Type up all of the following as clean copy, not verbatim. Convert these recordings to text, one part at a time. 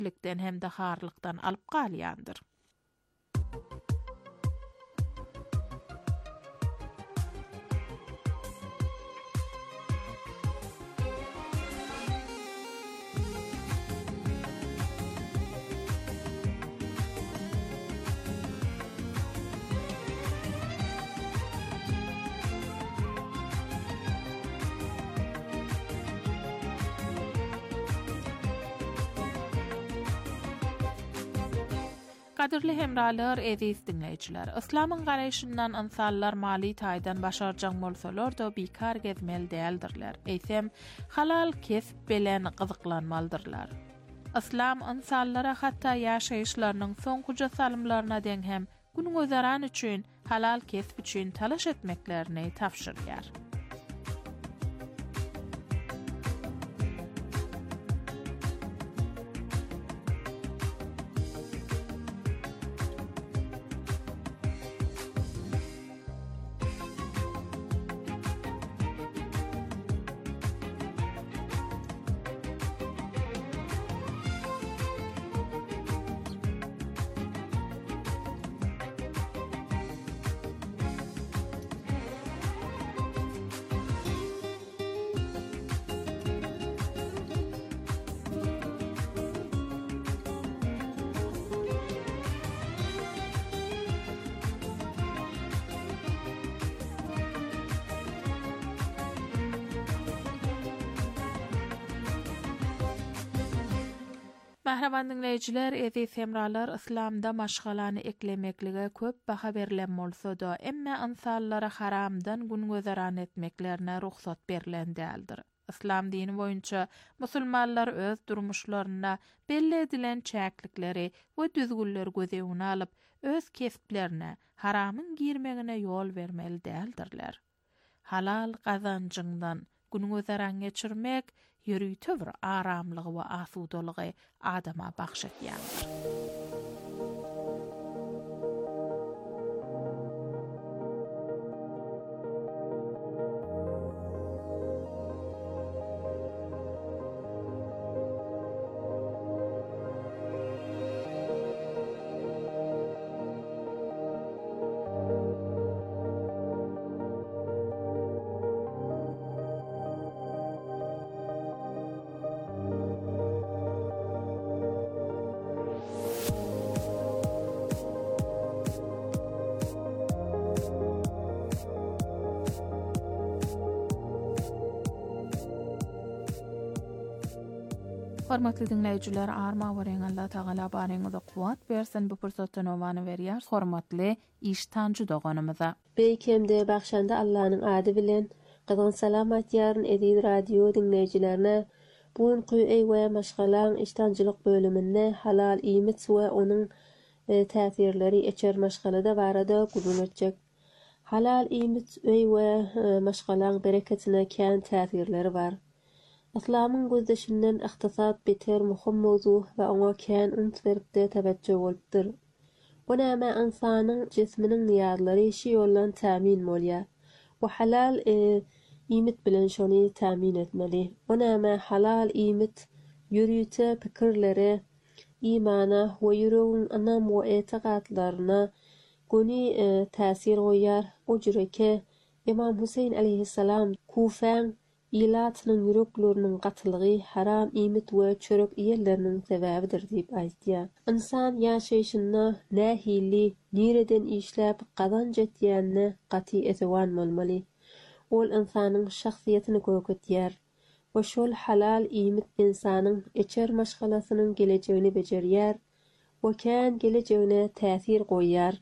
çeklikden hem de harlykdan alyp galýandyr. Kadirli hemralar, eziz dinleyijiler. Islamyň garaýşyndan insanlar mali taýdan başarjak bolsalar da bikar gezmeli däldirler. Eýsem, halal kesip bilen gyzyklanmalydyrlar. Islam insanlara hatda ýaşaýyşlarynyň soňkuja salymlaryna deň hem günüňözeran üçin halal kesip üçin talaş etmeklerini tapşyrýar. Mahraman dinleyijiler, eziz hemralar, Islamda maşgalany eklemeklige köp baha berilen bolsa da, emme insanlara haramdan gün-gözeran etmeklerine ruhsat berilen däldir. Islam dini boýunça musulmanlar öz durmuşlaryna belli edilen çäklikleri we düzgünleri gözegine alyp öz kesiplerine haramyň girmegine ýol bermeli däldirler. Halal gazanjyňdan gün-gözeran geçirmek ýürüýtür aramlygy we asudalygy adama bagşetýändir. Hormatly dinleyijiler, arma weren Allah Taala baryňyza kuwat bersin, bu pursatdan owany berýär. Hormatly iştanjy doganymyza. Beýkemde bagşanda Allahyň ady bilen gyzgyn salam aýtýaryn ediz radio dinleyijilerine. Bugunky eýwe maşgalan iştanjylyk bölüminde halal iýmit we onuň täsirleri eçer maşgalada barada gurulacak. Halal iýmit eýwe maşgalan bereketine kän täsirleri bar. Islamyň gözdeşinden ykdysat beter muhim mowzu we oňa kän üns beripde tebejjüh bolupdyr. Bu näme insanyň jesminiň niýazlary şi ýollan tämin bolýar. Bu halal iýmit bilen şonu tämin etmeli. Bu näme halal iýmit ýürüýte pikirlere, imana we ýüregiň anam we etiqatlaryna göni täsir goýar. O jüreke İmam Husayn aleyhissalam Kufaň ilatynyň ýürekleriniň gatylygy haram iýmit we çörek ýerleriniň sebäbidir diýip aýtdy. İnsan ýaşaýyşyna nähili, nereden işläp gazanç etýänini gaty etewan bolmaly. Ol insanyň şahsiýetini köketýär. We şol halal iýmit insanyň eçer maşgalasynyň gelejegini bejerýär we kän gelejegine täsir goýýar.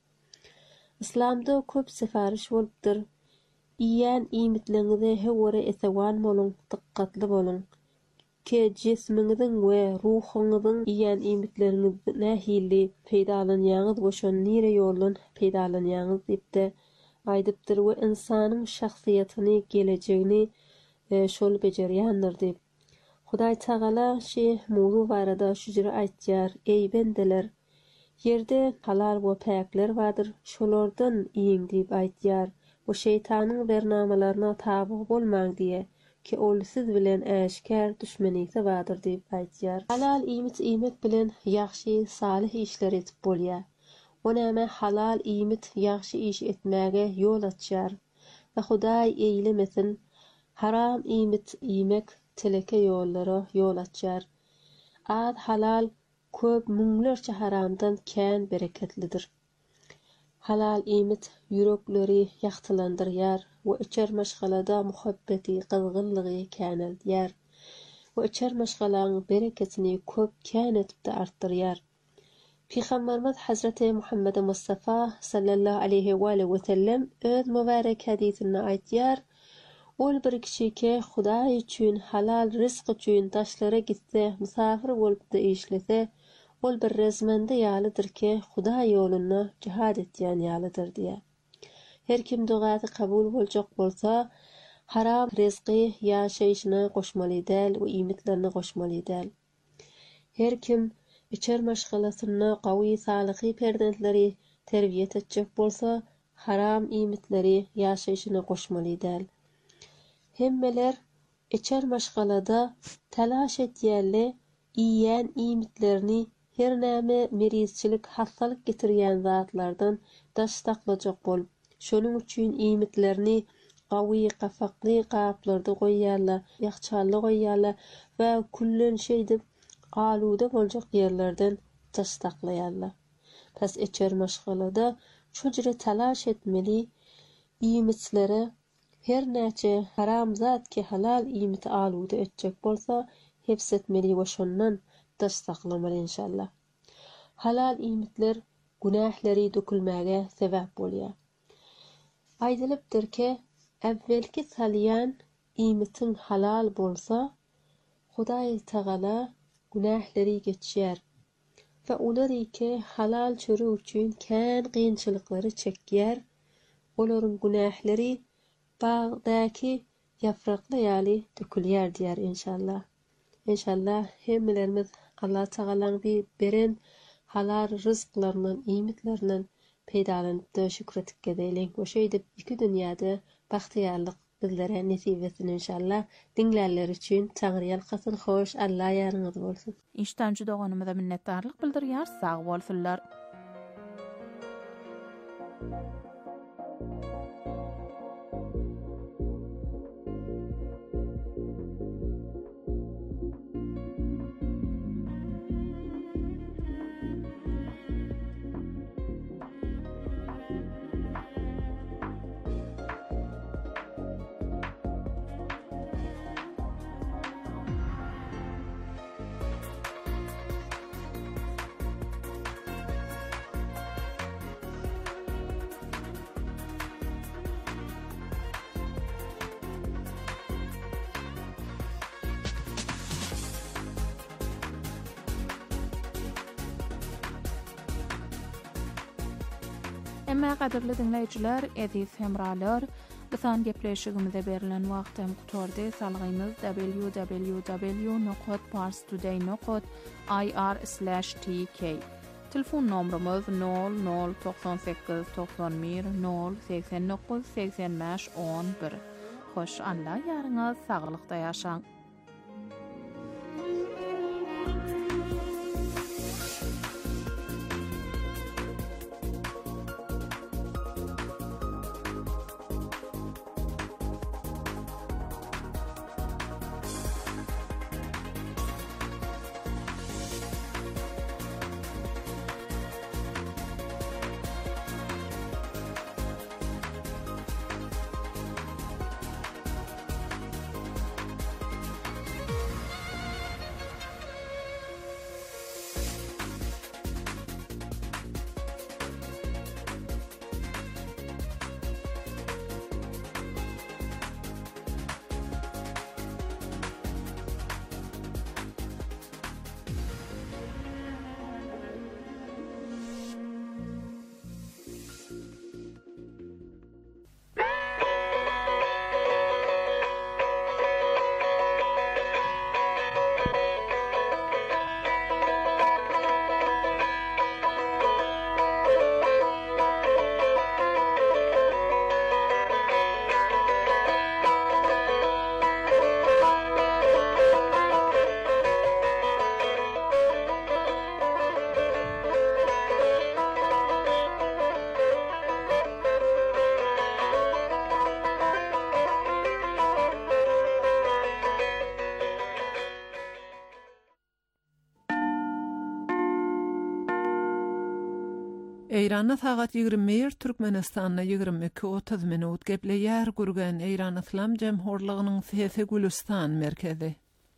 İslamda köp sefariş bolupdyr. Iýän iýmitlerinize hewere etewan bolun, dikkatli bolun. Ke jesminiň we ruhyňyzyň iýän iýmitlerini nähili peýdalanýaňyz we şonu nire ýoldan peýdalanýaňyz diýip de aýdypdyr we insanyň şahsiýetini, gelejegini şol bejerýändir diýip. Hudaý Taala şi mowzu barada şu jere aýtýar: "Ey bendeler, yerde halal we päkler bardyr, şolardan iýin" diýip aýtýar. O şeytanyň bernamalaryna tabi bolmaň diye ki ol siz bilen äşkär düşmenlikde badyr diýip aýtýar. Halal iýmit bilen ýaxşy, salih işler etip bolýar. O näme halal iýmit ýaxşy iş etmäge ýol açýar we Hudaý eýlemesin, haram iýmit iýmek teleke ýollara ýol açýar. Az halal köp müňlerçe haramdan kän bereketlidir. Halal iýmit yürekleri ýagtylandyrýar we içer maşgalada muhabbeti, gyzgynlygy känelýär. We içer maşgalaň bereketini köp kän etip artdyrýar. Peygamberimiz Hazreti Muhammed Mustafa sallallahu aleyhi ve sellem öz mübarek hadisinde aýtýar: "Ol bir kişike Hudaý üçin halal rizq üçin taşlara gitse, musafir bolup da işlese, ol bir rezmende ýalydyr ki, Hudaý ýolunda jihad etýän ýalydyr" diýär. Her kim duaty kabul boljak bolsa, haram rizqi ýaşaýyşyna goşmaly däl we iýmitlerini goşmaly däl. Her kim içer maşgalasyna gawy salyhy perdentleri terbiýet etjek bolsa, haram iýmitleri ýaşaýyşyna goşmaly däl. Hemmeler içer maşgalada talaş etýärle iýýän iýmitlerini her näme merizçilik, hastalyk getirýän zatlardan daşdaklajak bolup, şonuň üçin iýmitlerini gawy, gafakly gaplarda goýýarlar, ýagçaly goýýarlar we kullen şeýdip aluda boljak ýerlerden daşdaklaýarlar. Pes içer maşgalada şojure talaş etmeli, iýmitlere her näçe haram zat ki halal iýmit aluda etjek bolsa, hepsetmeli we şondan daşdaklamaly inşallah. Halal iýmitler günähleri dökülmäge sebäp bolýar. Aýdylypdyr ki, evvelki salyan iýmitin halal bolsa, Hudaý Taala günähleri geçýär we olar ki halal çöre üçin kän gynçylyklary çekýär. Olaryň günähleri bagdaky ýaprakly ýaly dökülýär diýär inşallah. İnşallah hemmelerimiz Allah Taalaň beren halal rızklarından, iýmitlerinden peýdalanyp şükretip gedeýlik. O şeýdip iki dünýäde bagtyarlyk bizlere nesip etsin inşallah. Dinleyenler için Tanrı'yal kasın hoş, Allah yarınız bolsun. İştancı doğanımıza minnettarlyk bildirýär, sağ bolsunlar. Emma gaderli dinleyijiler, aziz hemralar, bisan gepleşigimizde berilen wagtym gutordy. Salgyňyz www.parstoday.ir/tk. Telefon nomrumuz 0098 91 089 85 11. Hoş Allah ýaryňyz saglykda ýaşaň. Eyranna sagat 21 Türkmenistanna 22:30 minut gepleýär gurgan Eyran Islam Jemhurlygynyň Sesi Gülistan merkezi.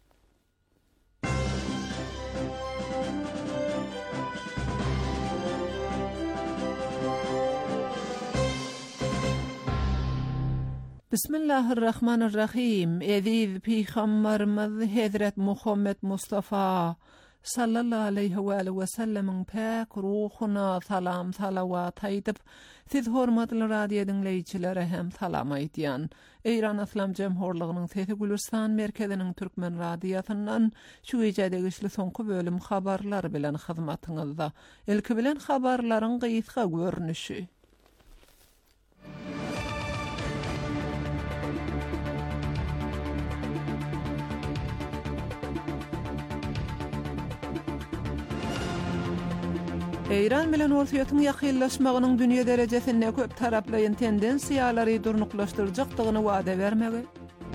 Bismillahirrahmanirrahim. Eziz Peygamberimiz Hazret Muhammed Mustafa sallallahu aleyhi ve sellemin pek ruhuna salam salavat aýdyp, siz hormatly radio dinleýiçilere hem salam aýdýan. Eyran Islam Jemhurlygynyň Sesi Gülistan merkeziniň türkmen radiosyndan şu gecede güçli soňky bölüm habarlar bilen hyzmatyňyzda. Ilki bilen habarlaryň gysga görnüşi. Eyran bilen ortaýatyň ýakynlaşmagynyň dünýä derejesinde köp taraplaýan tendensiýalary durnuklaşdyrjakdygyny wada bermegi.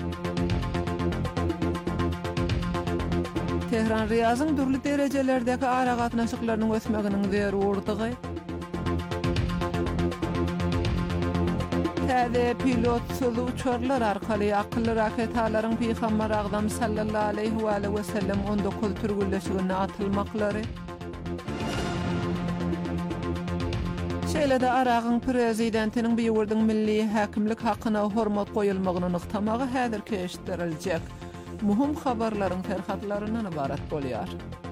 Tehran Riýazyň durly derejelerdäki ara gatnaşyklarynyň ösmeginiň zerurdygy. Täze pilotsuz uçurlar arkaly akylly raketalaryň Peýgamber Agdam sallallahu aleyhi ve sellem 19 türgülleşigine atylmaklary. Şeýle-de Aragyň prezidentiniň bir ýurdyň milli häkimlik hakyna hormat goýulmagyny nyktamagy häzir keşdirilýek. Muhim habarlaryň terhatlaryndan ibarat bolýar.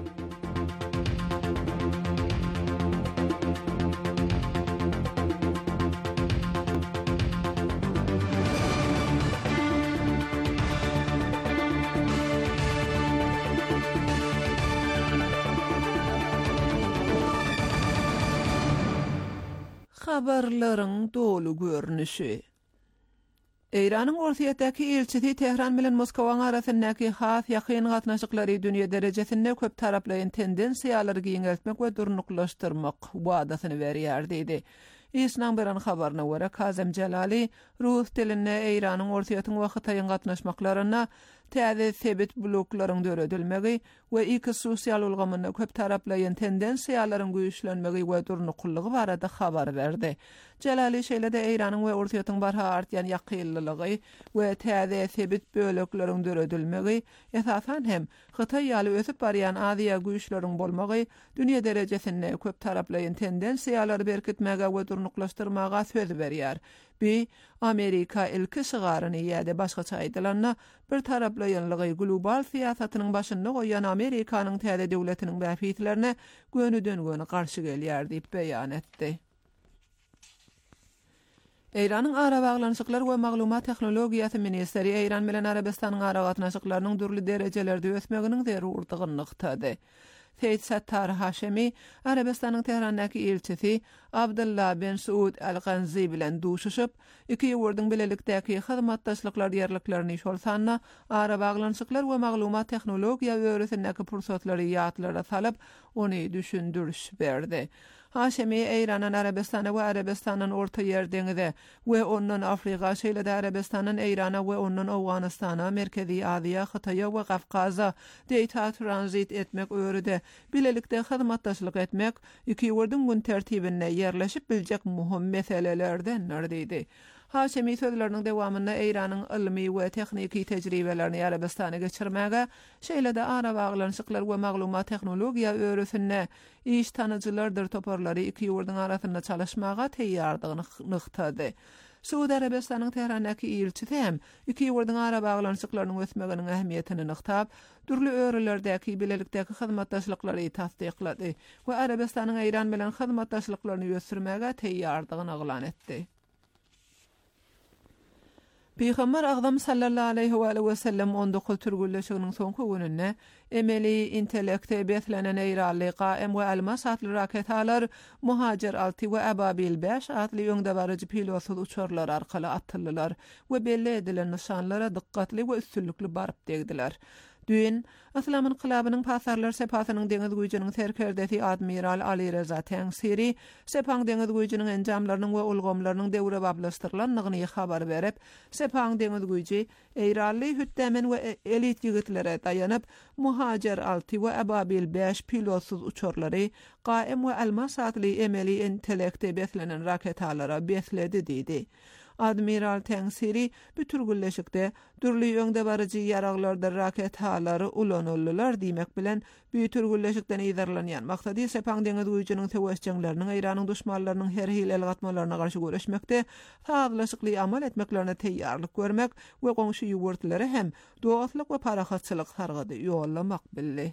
Habarlaryň dolu görnüşi. Eýranyň ortaýatdaky elçisi Tehran bilen Moskowa arasyndaky has ýakyn gatnaşyklary dünýä derejesinde köp taraplaýan tendensiýalary giňeltmek we durnuklaşdyrmak wadasyny berýär diýdi. Islam bilen habaryna görä Kazem Jalali rus dilinde Eýranyň ortaýatyň wagtaýyn gatnaşmaklaryna täze sebit bloklaryň döredilmegi we iki sosial ulgamyny köp taraplaýan tendensiýalaryň güýçlenmegi we durnuklygy barada habar berdi. Jalali şeýle-de Eýranyň we ortaýatyň barha artýan ýakynlygy we täze sebit bölekleriň döredilmegi esasan hem Hytaý ýaly ösüp barýan Aziýa güýçleriň bolmagy dünýä derejesinde köp taraplaýan tendensiýalary berkitmege we durnuklaşdyrmaga söz berýär. Bi Amerika ilki şygaryny ýa-da başgaça aýdylanna bir taraplaýanlygy global siýasatynyň başynda goýan Amerikanyň täze döwletiniň bäfitlerine gönü garşy gelýär diýip beýan etdi. Eýranyň ara baglanşyklary we maglumat tehnologiýasy ministeri Eýran bilen Arabistanyň ara gatnaşyklarynyň durly derejelerde ösmeginiň zerurdygyny nyktady. Seyyid Sattar Haşemi, Arabistanyň Tehrandaky elçisi Abdullah bin Saud al-Ganzi bilen duşuşyp, iki ýurdyň bilelikdäki hyzmatdaşlyklar ýerliklerini şolsanna, ara baglanşyklar we maglumat tehnologiýa öwresindäki pursatlary ýatlara salyp, ony düşündürüş berdi. Haşemi Eýranyň Arabistana we Arabistanyň orta ýer deňize we ondan Afrika şeýle-de Arabistanyň Eýrana we ondan Awganystana, Merkezi Aziýa, Hytaýa we Gafgaza deýta transit etmek öwrüde bilelikde hyzmatdaşlyk etmek iki ýurdyň gün tertibine ýerleşip biljek muhim meselelerden diýdi. Haşemi sözleriniň dewamynda Eýranyň ilmi we texniki tejribelerini Arabistana geçirmäge, şeýle-de ara baglanşyklar we maglumat tehnologiýa öwresinde iş tanyjylardyr toparlary iki ýurdyň arasynda çalışmaga teýýardygyny nyktady. Suudi Arabistanyň Tehrandaky elçisi hem iki ýurdyň ara baglanşyklarynyň ösmeginiň ähmiýetini nyktab, durly öwrelerdäki bilelikdäki hyzmatdaşlyklary tasdiklady we Arabistanyň Eýran bilen hyzmatdaşlyklaryny ýösürmäge teýýardygyny aglan etdi. Peýgamber Agdam sallallahu aleyhi ve sellem 19 türgülleşiginiň soňky gününe emeli intellekte betlenen eýraly qaim we almas atly raketalar Muhajir 6 we Ababil 5 atly ýöňde barajy pilotsuz uçurlar arkaly atyldylar we belli edilen nişanlara dikkatli we üstünlikli barıp degdiler. Düýün Islam inqilabynyň pasarlar sepatynyň deňiz güýjüniň serkerdeti admiral Ali Reza Tengsiri Sepang deňiz güýjüniň enjamlarynyň we ulgamlarynyň döwre bablastyrylanyny habar berip, Sepang deňiz güýji eýrally hütdemen we elit ýigitlere daýanyp Muhajer 6 we Ababil 5 pilotsuz uçurlary gaim we almas adly emeli intellekte beslenen raketalara besledi diýdi. Admiral Tengsiri bütürgülleşikde dürli öňde barıjy ýaraglarda raketaları ulanyldylar diýmek bilen bütürgülleşikden ýerlenýän maksady Sepang deňiz güýjüniň tewessüçlerini Iranyň düşmanlarynyň her hil elgatmalaryna garşy göreşmekde taýýarlykly amal etmeklerine teýýarlyk görmek we goňşy ýugurtlary hem dogatlyk we parahatçylyk hargady ýollamak bildi.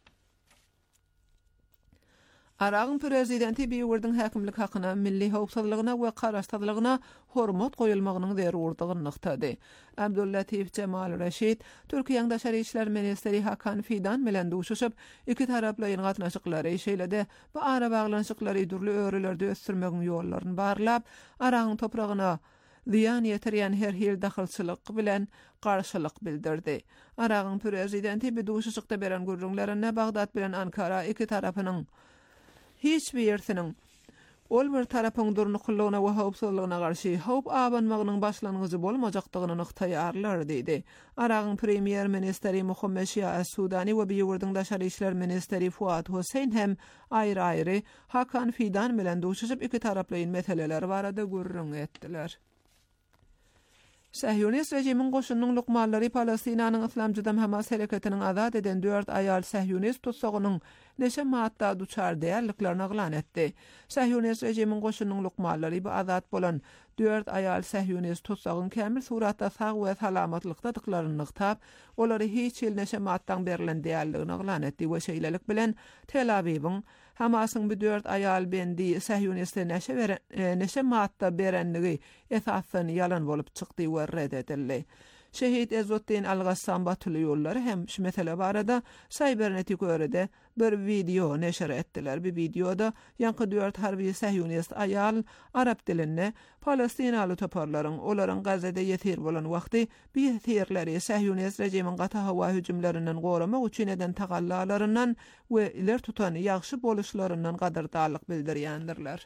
Arağın prezidenti biýurdyň häkimlik hakyna, milli howpsuzlygyna we garaşdyrlygyna hormat goýulmagynyň zerurdygyny nykdady. Abdullatif Cemal Reşid, Türkiýeň Daşary işler ministeri Hakan Fidan bilen duşuşyp, iki taraplyň gatnaşyklary şeýlede bu ara baglanşyklary durly örelerde ösdürmegiň ýollaryny barlap, Arağın topragyna ziyan ýetirýän her hil dahylçylyk bilen garşylyk bildirdi. Arağın prezidenti bu duşuşykda beren gürrüňlerine Bagdad bilen Ankara iki tarapynyň hiç bir ýertiniň ol bir tarapyň durnuqlygyna we howpsuzlygyna garşy howp abanmagynyň başlangyjy bolmajakdygyny nyktaýarlar diýdi. Arağın premier ministeri Muhammed Şia Es-Sudani we biýurdyň daşary işler ministeri Fuat Hüseyin hem aýry-aýry Hakan Fidan bilen duşuşyp iki taraplyň meseleler barada gürrüň etdiler. Sahyonist rejimiň goşunyň lukmanlary Palestinanyň Islamjydam Hamas hereketiniň azad eden 4 aýal sahyonist tutsagynyň neşe maatda duçar däýerliklerini aglan etdi. Sahyonist rejimiň goşunyň lukmanlary bu azad bolan 4 aýal sahyonist tutsagyň kämil suratda sag we salamatlikda dıklaryny nyktab, olary hiç il neşe maatdan berilen däýerligini aglan etdi we şeýlelik bilen Tel Aviwyň Hamasyň bu 4 aýal bendi sahyonistler neşe maatda berenligi esasen yalan bolup çykdy we reddedildi. Şehit Ezzottin Al-Gassam batyly ýollary hem şu mesele barada Cybernetik örede bir video neşer etdiler. Bu videoda ýanky 4 harby sahyonist aýal arab dilinde Palestinaly toparlaryň olaryň Gazada ýetir bolan wagty bu ýetirleri sahyonist rejimiň gata hawa hüjümlerinden goramak üçin eden tagallarlaryndan we iler tutan ýagşy boluşlaryndan gadardarlyk bildirýändirler.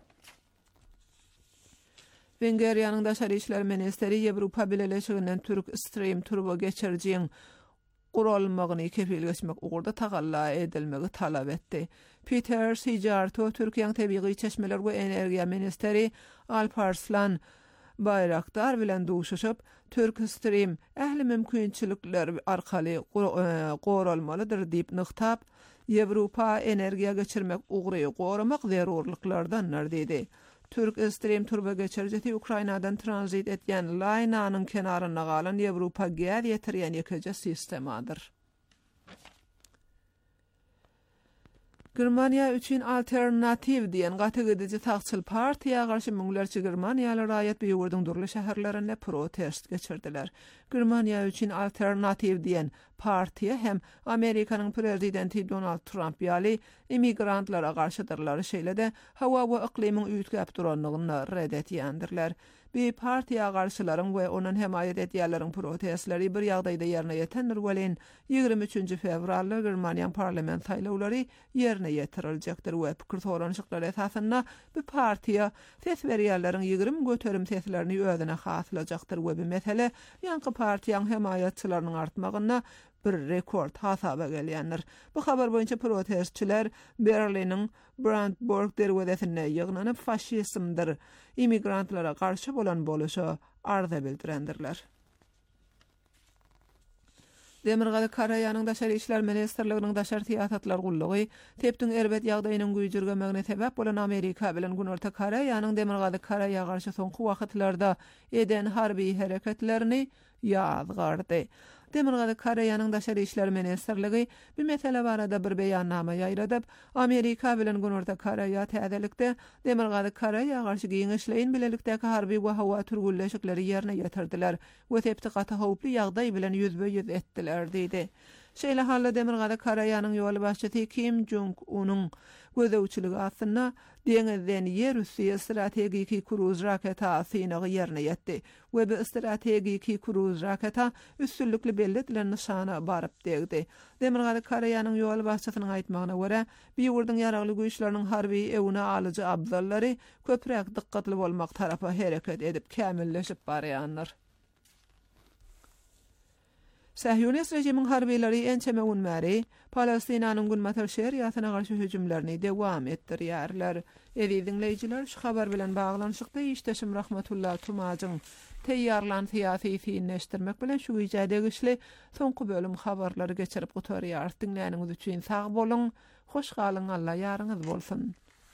Wengeriýanyň daşary işler ministeri Ýewropa Birleşiginden Türk Stream turbo geçirjiň guralmagyny kepil geçmek ugurda tagalla edilmegi talap etdi. Peter Sijarto, Türkiýeň Tebigy Çeşmeler we Energiýa ministeri Alparslan Bayraktar bilen duşuşyp, Türk Stream ähli mümkinçilikler arkaly goralmalydyr diýip nyktab, Ýewropa energiýa geçirmek ugry goramak zerurlyklardan nardydy. Türk Stream turbo geçirjeti Ukrainadan transit etýän laýnanyň kenaryna galan Ýewropa gaz ýetirýän ýekje sistemadyr. Germaniýa üçin alternativ diýen gategoriýa taqçyl partiýa garşy müňlerçe Germaniýaly raýat biýurdyň durly şäherlerinde protest geçirdiler. Germaniýa üçin alternativ diýen partiýa hem Amerikanyň prezidenti Donald Trump ýaly immigrantlara garşydyrlar şeýlede hawa we iklimiň üýtgäp duranlygyny reddetýändirler. Bir partiýa garşylaryň we onuň hemayet etýärleriň protestleri bir ýagdaýda ýerine ýetendir welin 23 fevralda Germaniýa parlament saýlawlary ýerine ýetiriljekdir we pikir soranşyklar esasynda bu partiýa ses berýärleriň 20 göterim seslerini özüne haslajakdyr we bu mesele ýanky partiýaň hemayetçileriniň artmagyna bir rekord hasaba gelýändir. Bu habar boýunça protestçiler Berliniň Brandenburg derwedesine ýygnanyp faşismdir, immigrantlara garşy bolan boluşa arza bildirendirler. Demirgaly Karaýanyň daşary işler ministrliginiň daşary tiýatlar gullugy tepdiň erbet ýagdaýynyň güýjürgemegine sebäp bolan Amerika bilen Günorta Karaýanyň Demirgaly Karaýa garşy soňky wagtlarda eden harby hereketlerini ýazgardy. Demirgaly Karaýanyň daşary işler ministrligi bu mesele barada bir beýannama ýaýradyp, Amerika bilen Günorta Karaýa täzelikde Demirgaly Karaýa garşy giňişleýin bilelikdäki harby we hawa türgülleşikleri ýerine ýetirdiler we tepdi gata howply ýagdaý bilen ýüzbe ýüz etdiler diýdi. Şeýle halda Demirgada Karaýanyň ýol başçysy Kim Jong-un'un gözewçiligi aslynda deňizden yer üstü strategiki kruz raketa synygy ýerine ýetdi we bu strategiki kruz raketa üstünlikli belli edilen nişana baryp degdi. Demirgada Karaýanyň ýol başçysynyň aýtmagyna görä, biýurdyň ýaragly güýçleriniň harby ewine alyjy abzallary köpräk dikkatli bolmak tarapy hereket edip kämilleşip barýanlar. Sahyonist rejimiň harbiýleri ençeme günmäri Palestinanyň günmatar şeriýatyna garşy hüjümlerini dewam etdirýärler. Dinleýijiler, şu habar bilen baglanyşykda işdeşim Rahmetullah Tumagyň teýýarlan syýasy fiilleşdirmek bilen şu ýerde güçli soňky bölüm habarlary geçirip gutarýar. Dinläniňiz üçin sag bolun, hoş galyň, Allah ýarıňyz bolsun.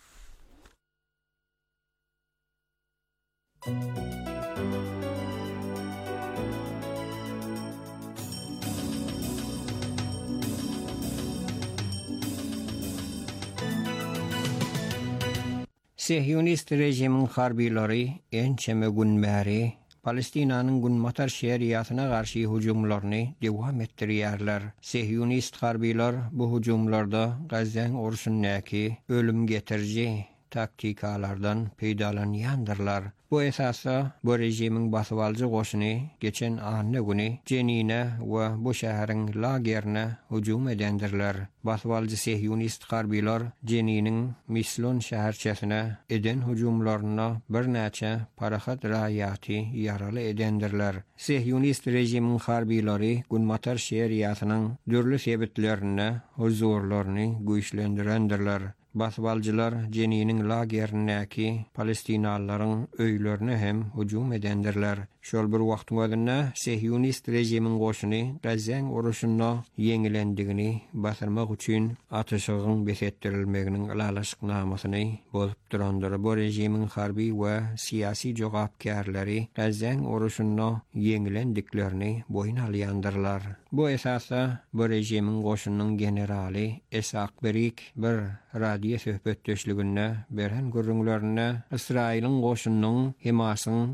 Sahyonist rejimiň harbiýleri ençeme günmäri Palestinanyň günmatar şeriýatyna garşy hüjümlerini dewam etdirýärler. Sahyonist harbiýler bu hüjümlarda Gazzaň urşundaky ölüm getirji taktikalardan peýdalanýandyrlar. Bu esasda bu rejimiň basywaljy goşuny geçen ahne güni Jenine we bu şäheriň lagerine hüjüm edendirler. Basywaljy Sahyonist harbiýler Jeniniň Mislon şäherçesine eden hüjümlaryna bir näçe parahat raýaty ýaraly edendirler. Sahyonist rejimiň harbiýleri günmatar şeriýatynyň dürli sebeplerini, huzurlaryny güýçlendirendirler. Basbalcılar Jeniniň lagerindäki Palestinalylaryň öýlerine hem hüjüm edendirler. Şol bir wagtyň özünde Sahyonist rejimiň goşuny Gazzaň uruşunda ýeňilendigini basyrmak üçin atyşygyň besetdirilmeginiň ýalaşyknamasyny bozup durandyr. Bu rejimiň harby we siýasy jogapkärleri Gazzaň uruşunda ýeňilendiklerini boyun alýandyrlar. Bu esasda bu rejimiň goşunynyň generali Esak Berik bir radio söhbetdeşliginde beren görüňlerine Israýlyň goşunynyň Hemasyň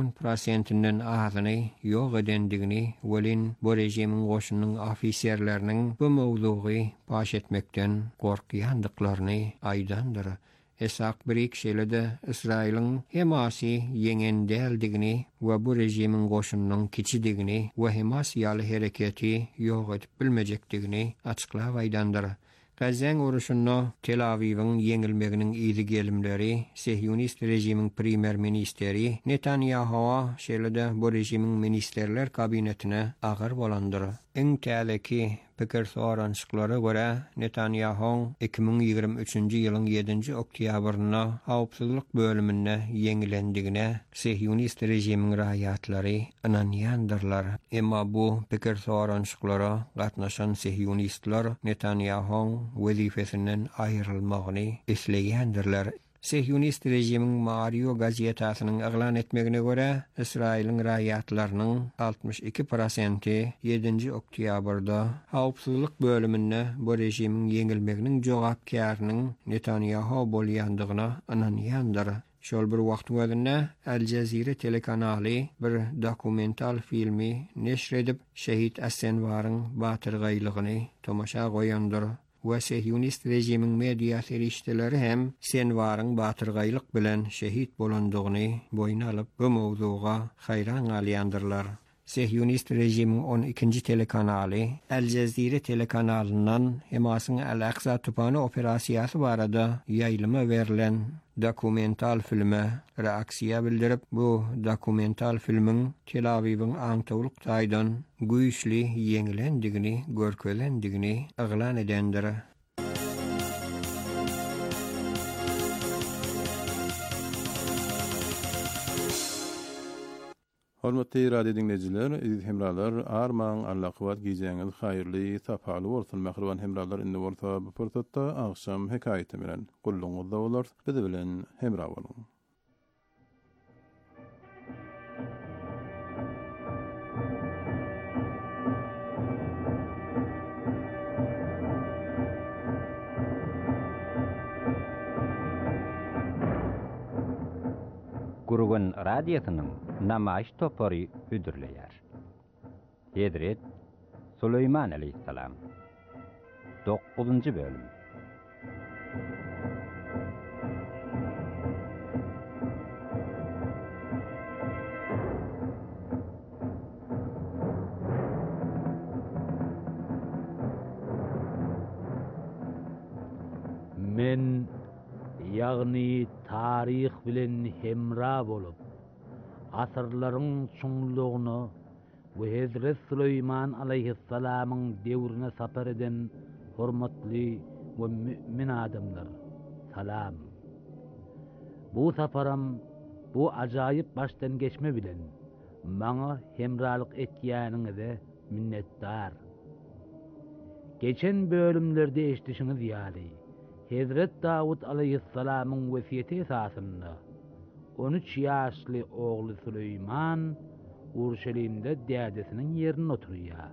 10% azyny ýok edendigini welin bu rejimiň goşunynyň ofisiýerleriniň bu mowzugy paş etmekden gorkýandyklaryny aýdandyr. Esak Berik şeýlede Israýlyň Hemasy ýeňen däldigini we bu rejimiň goşunynyň kiçidigini we Hemas ýaly hereketi ýok edip bilmejekdigini açyklap aýdandyr. Gazzaň uruşunda Tel Aviwiň ýeňilmeginiň ýygy gelimleri Sahyonist rejimiň primer ministeri Netanyahu şeýlede bu rejimiň ministerler kabinetine agyr bolandyr. Eň täzeki pikir sorançyklary görä Netanyahu 2023-nji ýylyň 7-nji oktýabryna hawpsuzlyk bölümine ýeňilendigine Sahyonist rejimiň raýatlary inanýandyrlar. Emma bu pikir sorançyklara gatnaşan Sahyonistler Netanyahu wezifesinden aýrylmagyny isleýändirler. Sahyonist rejimiň Mario gazetasynyň eglan etmegine görä, Israýlyň raýatlarynyň 62% 7-nji oktýabrda hawpsuzlyk bölümine bu rejimiň ýeňilmeginiň jogapkäriniň Netanyahu bolýandygyna inanýandyr. Şol bir wagtyň özünde Al Jazeera telekanaly bir dokumental filmi neşr edip Şehit Asenwaryň batyrgylygyny tomaşa goýandyr. We Sahyonist rejimiň media serişdeleri hem Senwaryň batyrgylyk bilen şehit bolandygyny boyuna alyp bu mowzuga haýran galýandyrlar. Sahyonist rejimiň 12-nji telekanaly Al Jazeera telekanalyndan Hemasyň Al-Aqsa tupany operasiýasy barada ýaýlyma berilen dokumental filme reaksiýa bildirip, bu dokumental filmiň Tel Aviwiň aňtawlyk taýdan güýçli ýeňilendigini, görkelendigini eglan edendir. Hormatly radio dinleyijiler, aziz hemralar, armaň Allah kowat giýjeňiz haýyrly, sapaly bolsun. Mähriban hemralar, indi bolsa bu pursatda agşam hekaýete bilen gulluňyzda bolar. Biz bilen hemra bolun. Gurgun radyosynyň namaýş topary üdürleýär. Edret Süleyman aleyhisselam 9. bölüm. Men ýagny tarih bilen hemra bolup asırlaryň çuňlugyny we Hazret Süleyman aleyhisselamyň devrine sapar eden hormatly we mümin adamlar, salam. Bu saparam, bu ajaýyp başdan geçme bilen maňa hemralyk etýäniňize minnetdar. Geçen bölümlerde eşdişiňiz ýaly Hazret Davud aleyhisselamyň wesiýeti esasynda 13 ýaşly ogly Süleyman Urşelimde dädesiniň ýerine oturýar.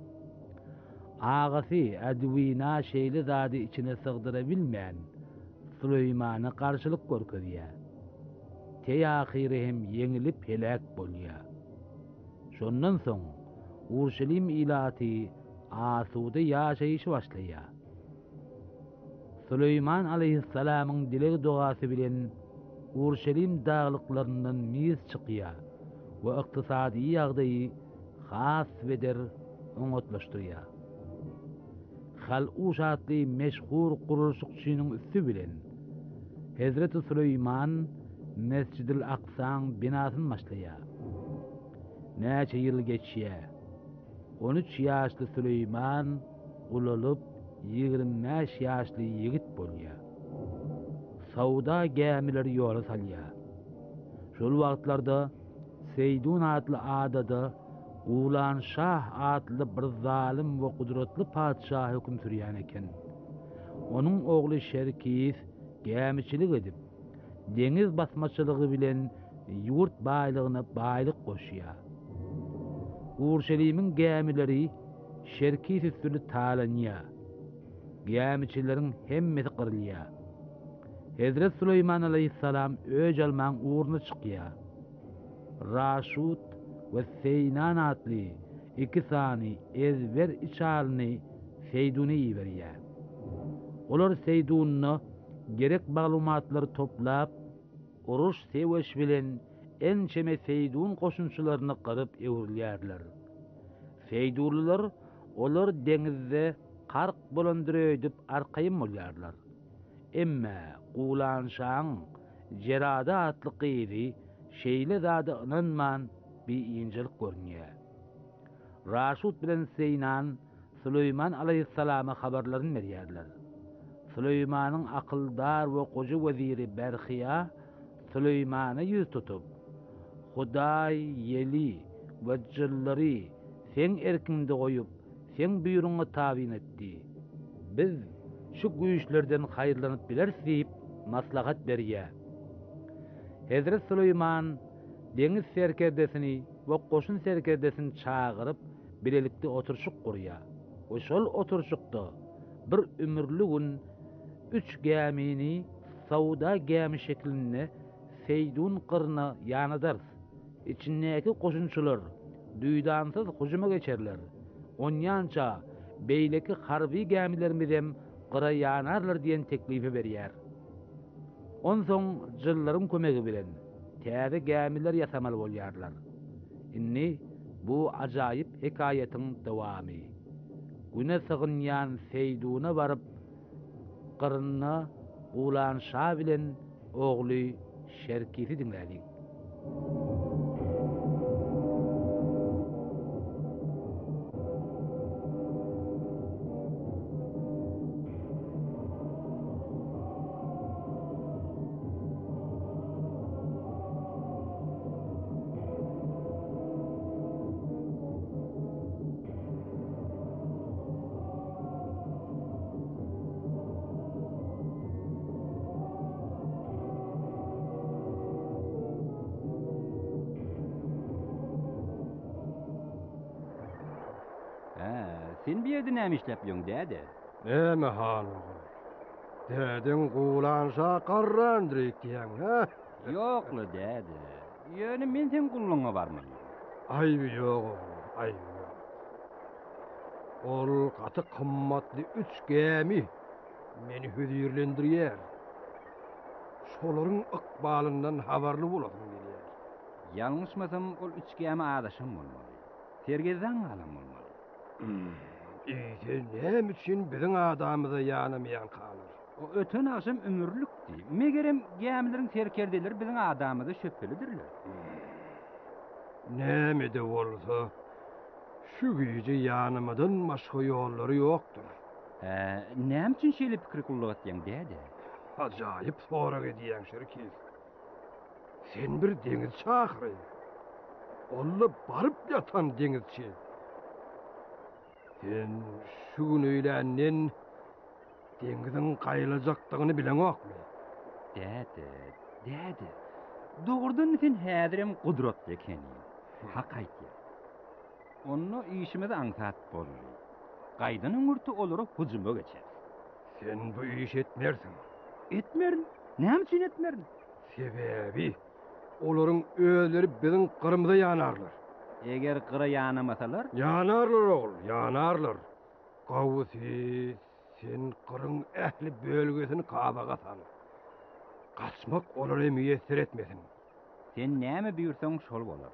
Agasy Adwina şeýle zady içine sygdyra bilmän Süleymana garşylyk görkezýär. Teýahiri hem ýeňilip helak bolýar. Şondan soň Urşelim ilaty asuda ýaşaýyşy başlaýar. Süleyman aleyhisselamyň dilek duasy bilen Urşelim dağlıklarından mis çykýar we ykdysady ýagdaýy has beder oňatlaşdyrýar. Halku şatly meşhur gurulşykçynyň üstü bilen Hazret Süleyman Mescid-i Aqsaň binasyny başlaýar. Näçe ýyl geçýär. 13 ýaşly Süleyman ulalyp 25 ýaşly ýigit bolýar. Sauda gemileri ýola salýar. Şol wagtlarda Seydun adly adada Ulan Şah adly bir zalim we kudretli padşah hüküm sürýän eken. Onuň ogly Şerkis gemiçilik edip deňiz basmaçylygy bilen ýurt baýlygyna baýlyk goşýar. Urşelimiň gemileri Şerkis üstüne talanýar. Gemiçileriň hemmesi qyrylýar. Hazret Süleyman aleyhisselam öj almaň uğruna çykýar. Raşut ve Seynan adly iki sany ezber içalyny Seydun'a ýiberýär. Olar Seydun'y gerek maglumatlary toplap, uruş seweş bilen ençeme Seydun goşunçylaryny gyryp ewrilýärler. Seydunlylar olar deňizde qark bolandyrýyp arkaýym bolýarlar. Emma Ulan Şah'ın Cerada adlı qeyri şeýle zady ynanman bir ýynjylyk görünýär. Raşut bilen Seynan Süleyman aleyhisselama habarlaryny berýärler. Süleymanyň akyldar we goja weziri Berhiya Süleymana ýüz tutup, Hudaý ýeli we jyllary sen erkinde goýup, sen buyrugyňa tabyn etdi. Biz şu güýçlerden haýyrlanyp bileriz diýip maslahat berýär. Hazret Süleyman deňiz serkerdesini we goşun serkerdesini çagyryp bilelikde oturşuk gurýar. O şol oturşukda bir ömürlü gün 3 gemini Sauda gemi şeklinde Seydun qyrna ýanydar. İçindäki goşunçylar duýdansyz hujuma geçerler. Onyança beýleki harbi gemilerimiz qıra ýanarlar diýen teklifi berýär. On soň jyllaryň kömegi bilen täze gemiler ýasamaly bolýarlar. Inni bu ajaýyp hekaýatyň dowamy. Güne sygynýan Seyduna baryp qyrna Ulan Şah bilen ogly Şerkisi dinlädik. Sen bir ýerde näme işläp ýöň däde? Näme hanım? Dädiň Gulanşa qarrandyryk diýen, ha? Ýokly däde. Ýöne men sen gulluňa barmaly. Aýby ýok, aýby ýok. Ol katı kımmatlı 3 gemi meni hüdürlendirýär. Şolaryň ykbalyndan habarly boladym gelýär. Yanlışmasam ol 3 gemi adaşym bolmaly. Tergezden galan bolmaly. Ýa näme üçin biziň adamyza ýanamaýan kalyr? O öten aşam ömürlükdi. Megerem gemileriň terkerdeler biziň adamyza şöpelidirler. Näme de bolsa şu güýje ýanamadan başga ýollary ýokdur. Näme üçin şeýle pikir kullyk etýäň däde? Ajaýyp sorak edýäň şerkiz. Sen bir deňiz çakyry. Olla baryp ýatan deňizçi. Sen şu gün öýländen deňiziň gaýylajakdygyny bileňokmy? Däde. Dogrudan sen häzirem gudratly ekeniň. Hak aýtýar. Onu işimize aňsat boldy. Gaýdan öňürti olara hujuma geçer. Sen bu iş etmersin. Etmerin. Näme üçin etmerin? Sebebi olaryň öýleri biziň gyrymyza ýanarlar. Eger gyra ýanamasalar, Ýanarlar ol, ýanarlar. Gawusy sen gyrıň ähli bölgesini kabaga sal. Kaçmak olary müýesser etmesin. sen näme buyursaň şol bolar.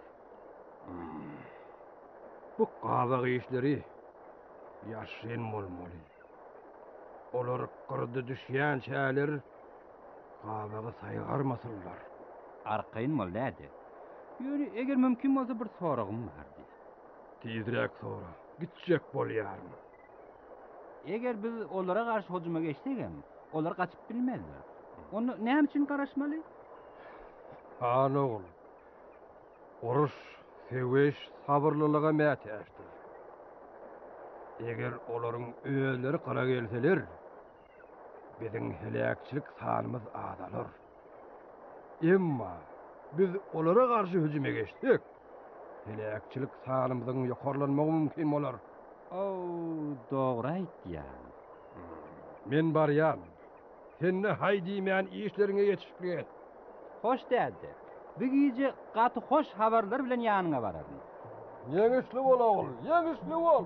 Bu kabag işleri ýaşyn bolmaly. Olar gyrdy düşýän çäler kabaga saýgarmasylar. Arkayn mol däde. Ýöne eger mümkin bolsa bir soragym bardy. Tezrek sonra gitjek bolýarmy? Eger biz olara garşy hujuma geçsegem, olar gaçyp bilmezler. Onu näme üçin garaşmaly? Oğul. Oruş, sewiş, sabırlylyga mätäşdir. Eger olaryň öýleri qara gelseler, biziň helakçylyk sanymyz adalar. Emma biz olara garşy hüjüme geçdik. Helakçylyk sanymyzyň ýokarlanmagy mümkin bolar. Dogry aýtýan. Men barýan. Senne haýdymän işleriňe ýetişiklik et. Hoş däde. Bu gece gaty hoş habarlar bilen ýanyňa bararyn. Ýeňişli bol oğul, ýeňişli bol.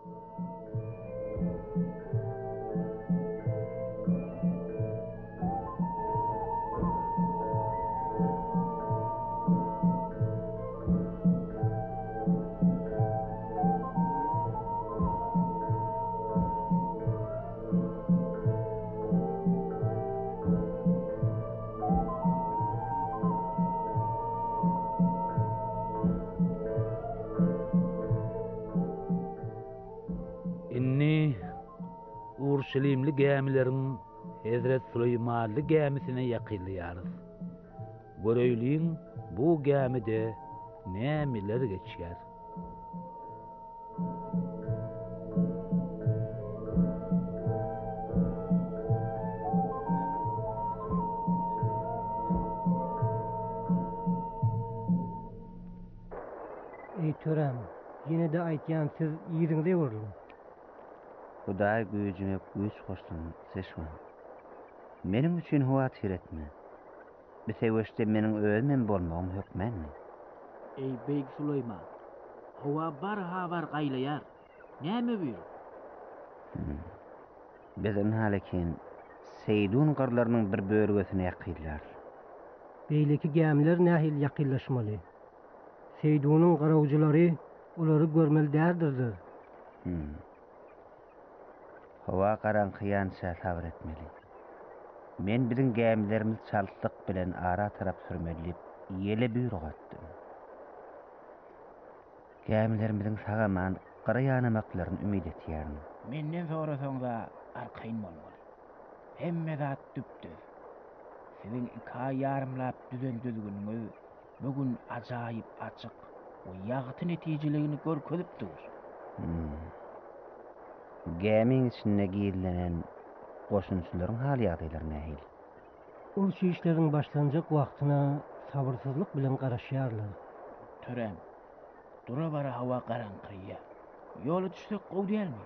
Urşulimli gämilerin Hazret Süleymanly gämisine ýakynlýarys. Göreýliň bu gämide nämeler geçýär? Ey törem, ýene de aýtýan siz ýeriňde görün. Hudaý güýjüne güýç goşdun Seşwan. Meniň üçin howat etme. Bu seweşde meniň ölmem bolmagym hökmenmi? Ey Beyk Süleyman, howa bar habar gaýlaýar. Näme buyur? Biziň halakin Seýdun garlarynyň bir bölgesine ýakynlar. Beýleki gämiler nähil ýakynlaşmaly. Seýdunyň garawjylary olary görmeli därdir. Hawa garaňkyança sabr etmeli. Men biziň gämilerimiz çaltyk bilen ara tarap sürmelip ýele buyruk atdym. Gämilerimiziň sagaman garaýanamaklaryny ümid etýärmi? Menden sorasaňda arkayn bolmaly. Hemme zat düpdüz. Siziň 2 ýarymlap düzgünüňiz bugün ajaýyp açyk we ýagty netijeligini görkezipdir. Gämiň içinde giýilen goşunçylaryň hal ýagdaýlary nähil? Urş işleriň başlanjak wagtyna sabırsızlyk bilen garaşýarlar. Törem, dura bara hawa garaňkyrýa. Ýoly düşsek gowy diýermi?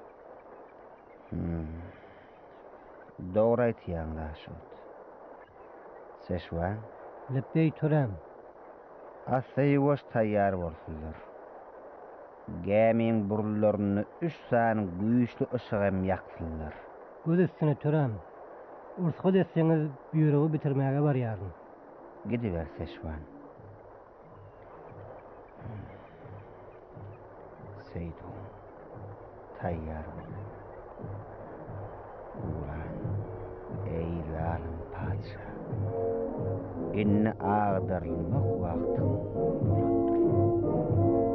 Dogry aýtýan Raşut. Seşwan, Leppey törem. asy goş taýýar bolsunlar. Gəmin burullarını 3 san güýçli ışygam ýaksınlar. Göz üstüne törem. Ursga desseňiz büýregi bitirmäge barýaryn. Gidiver Seşwan. Seydun. Tayyar. Ulan. Ey zalim padşa. Inni ağdırılmak vaktin bulandır.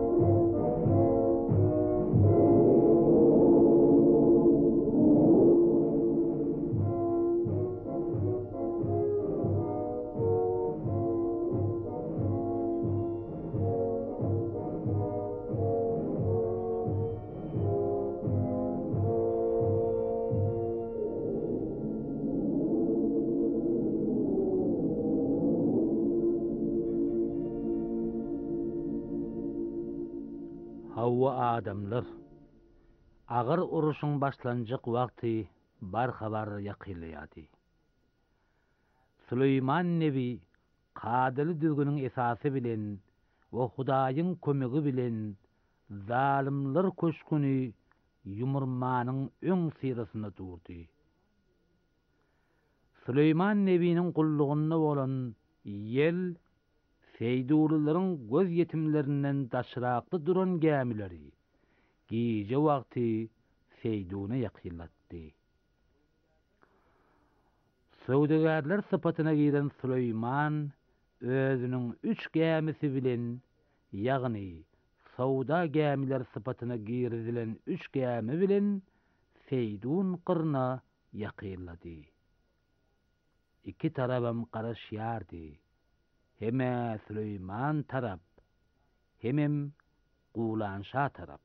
Hawa adamlar. Agar uruşun başlanjak wagty bar habar ýakylýady. Süleyman Nebi Kadyly düzgüniň esasy bilen we Hudaýyň kömegi bilen zalimler köşküni ýumurmanyň öň syrasyna durdy. Süleyman Nebiniň gullugyna bolan ýel Seýdurlaryň göz ýetimlerinden daşrakly duran gəmileri gije wagty Seýduny ýakyllatdy. Söwdegärler sypatyna giren Süleyman özüniň 3 gəmisi bilen, ýagny sowda gəmiler sypatyna girdilen 3 gəmi bilen Seýdun qyrna ýakyllady. Iki tarabam garaşýardy. Heme Süleyman tarap, hemem Gulanşa tarap.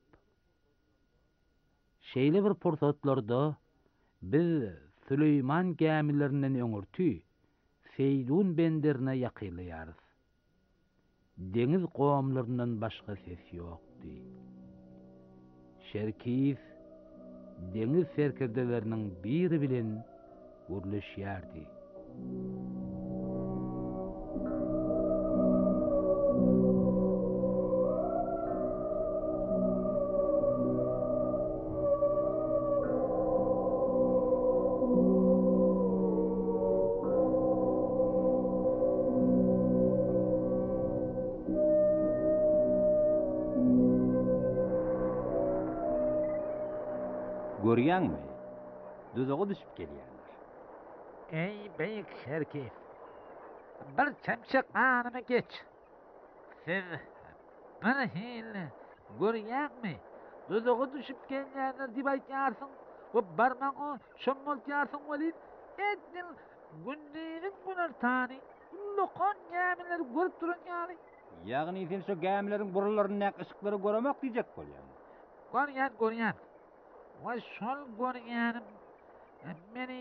Şeýle bir pursatlarda biz Süleyman gəmilerinden öňürtü Seýdun benderine ýakylýarys. Deniz gowamlaryndan başga ses ýokdy. Şerkis deniz serkerdeleriniň biri bilen gürleşýärdi. Görýäňmi? Düzüge düşüp gelýärler. Ey beýik şerkis. Bir çemçek anymy geç. Siz bir hil görýäňmi? Düzüge düşüp gelýärler diýip aýtýarsyň. We barmagy şomoltýarsyň welin. Edil gündüňiň bunartany. Lokon gəmiler görüp duranýary. Ýagny sen şu gəmileriň burularyny näk ışıklary göremek diýjek bolýan. Görýän. Ve şol görýänim meni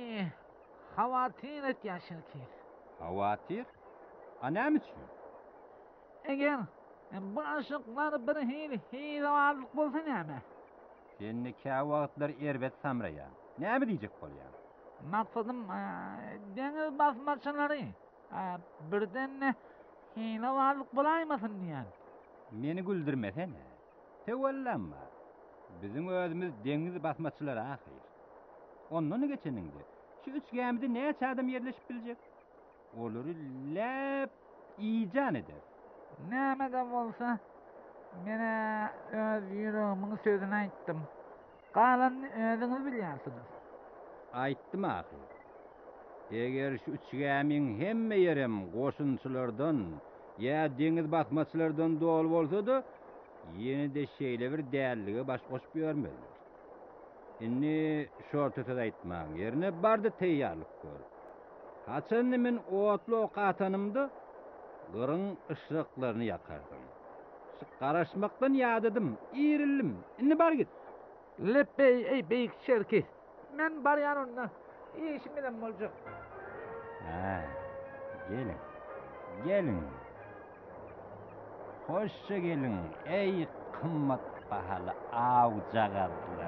hawatyr etýär şerkis. Hawatyr? Anam üçin? Eger bu aşyklar bir hilawarlyk bolsa näme? Seni käwagtlar erbet samraýa. Näme diýjek bolýan? Maksadym deniz basmaçylary birden hilawarlyk bolaýmasyn diýen. Meni güldürmesene. Tewellanma. Bizim özümüz deniz basmaçylary ahyr. Ondan geçeninde şu 3 gemide näçe adam yerleşip biljek? Olary läp iýjan eder. Näme de bolsa mene öz ýüregimin sözüni aýtdym. Galan özüňiz bilýärsiňiz. Aýtdym ahyr. Eger şu 3 gemiň hemme ýerem goşunçylardan ýa deniz basmaçylardan dol bolsa-da ýene de şeýle bir dälligi baş goşup ýörmeli. Inni şortuta aýtmaň ýerine bardy teýýarlyk gör. Haçan men otlu qatanymda gyrın ışıklaryny ýakardym. Şu garaşmakdan ýadadym, ýerildim. Inni bar git. Lepey ey beýik şerkis. Men barýan onda. İşim bilen boljak. Ha, gelin. Hoşça gelin ey kımmat bahalı avcagarlar.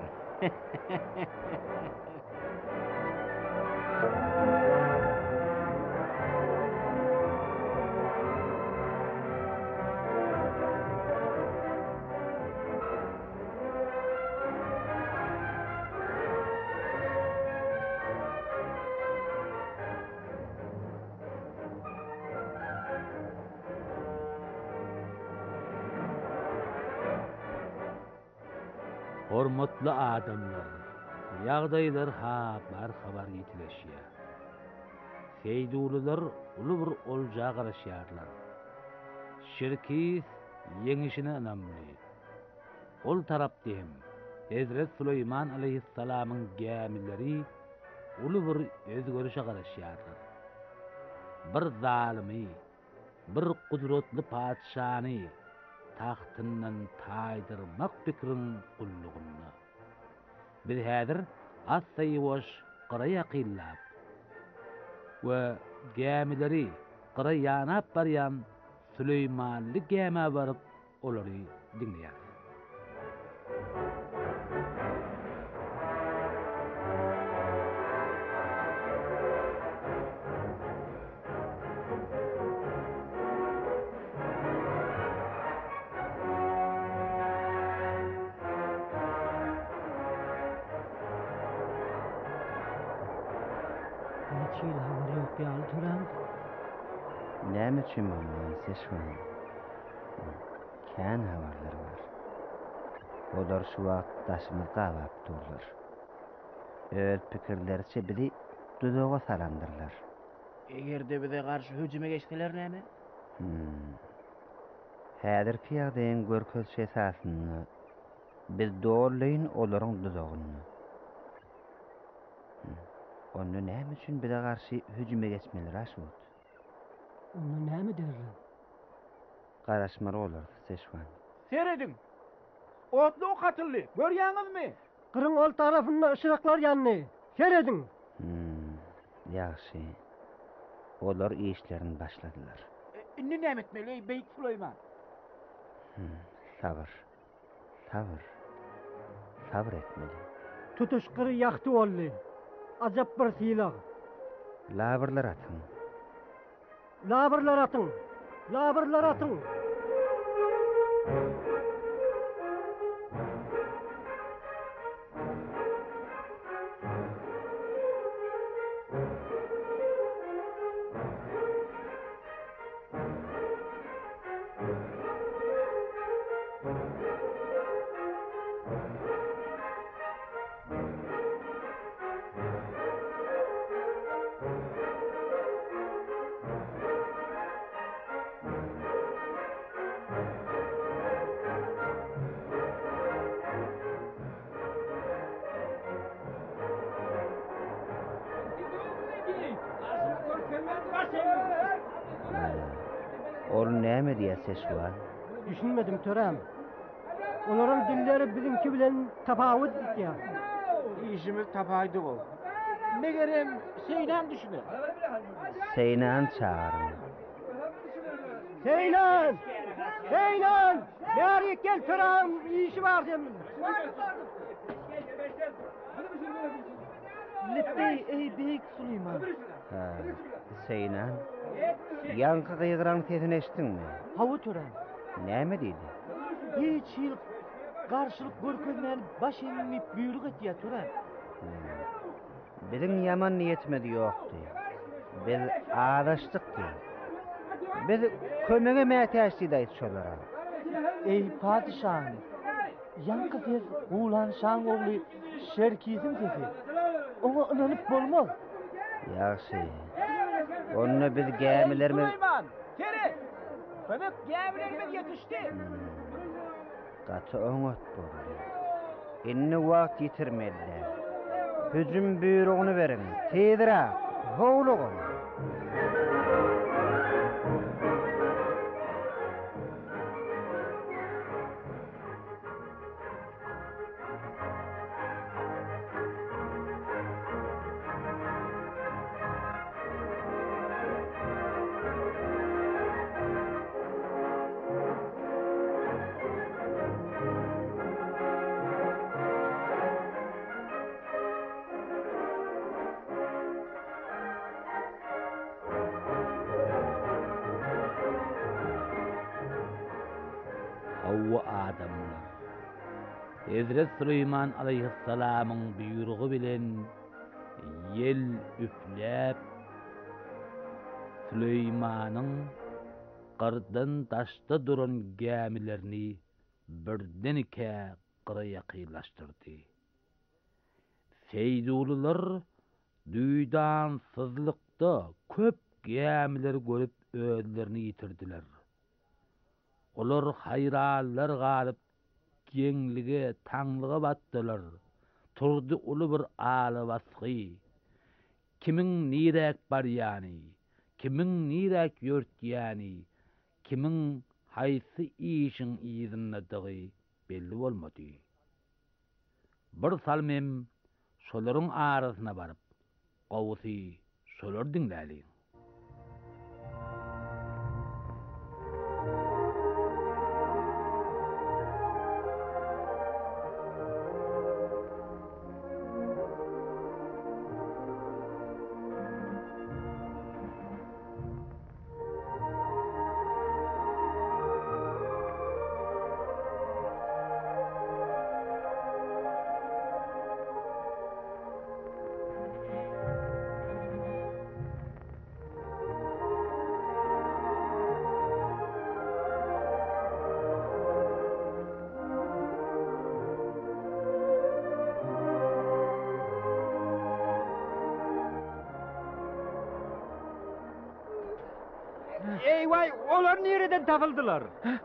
Hormatly adamlar, ýagdaýlar habar ýetileşýär. Seýdulular uly bir olja garaşýarlar. Şirkis yeňişine inanmaly. Ol tarapdym Hazrat Süleyman aleyhissalamyň gemilleri uly bir özgörüşe garaşýarlar. Bir zalimy, bir kudretli padşany tahtından taýdyrmak pikrini gullugyny. Biz häzir as-saýwaş gyra ýakynlap we gemilleri gyra ýanap barýan Süleymanly geme baryp olary dinleýär. Çil haber yok ýaly Tören. Näme üçin bolmaly seçmen? Kän habarlar var. Olar şu wagt daşymyzga gap durlar. Öz pikirlerçe bizi dudaga salandyrlar. Egerde bize garşy hüjüme geçdiler näme? Häzirki ýagdaýyň görkezşi esasyny biz doğrulayın olaryň dudagyny. Onu näme üçin bize garşy hüjüme geçmeli Raşmut? Onu näme derler? Garaşmaly bolar seçmen. Seredin. Otlu katıllı. Görýäňizmi? Kırın ol tarafında ışıklar yanny. Seredin. Ýaxşy. Olar işlerini başladylar. Indi näme etmeli Beyt Süleyman? Sabır. Sabır etmeli. Tutuşkırı yaktı olli. Acap bir silah. Labırlar atın. Labırlar atın. Ol näme diýse şu? Düşünmedim Törem. Onların dilleri bizimki bilen tapawut etýär. İşimiz tapaýdy bol. Megerem Seynan düşünür. Seynan çağırın. Seynan! Bäri gel Törem, işi var demin. Lütfi ey Beyt Süleyman. Seynan. Yankı gıygıran sesini eşittinmi? Hawu Törem. Näme diýdi? Hiç yıl karşılık görkezmän baş eňip buyruk etýär Törem. Bizim yaman niyetmedi ýokdy. Biz adaşdykdy. Biz kömege mätäşdi daýtşolara. Ey padişahım, yankı ses ulan şan ogly Şerkizim sesi. Ona inanyp bolmaz. Ýaxşy. Onu biz gemilerimiz... Süleyman, Tere! Kömek gemilerimiz yetişdi. Gatı öňöt boldy. Inni wagt ýitirmeliler. Hüjüm büýrüğini berin. Tezira, howlugyň. Hawa adamlar. Hazrat Süleyman aleyhissalamyň buýrugy bilen yel üfläp Süleymanyň gardan taşda duran gemilerini birden-ike qıra yaqinlaştırdı. Feydulular düýdan sızlıkda köp gämiler görüp öýlerini yitirdiler. Olar hayrallar galyp geňlige, taňlyga batdylar. Turdy uly bir aly basgy. Kimiň nirek bar ýani, kimiň nirek ýörtýäni, kimiň haýsy işiň ýyzynladygy belli bolmady. Bir salmem şolaryň arasyna baryp, gowusy şolar diňläli. Eyvay, olar nereden tapıldılar?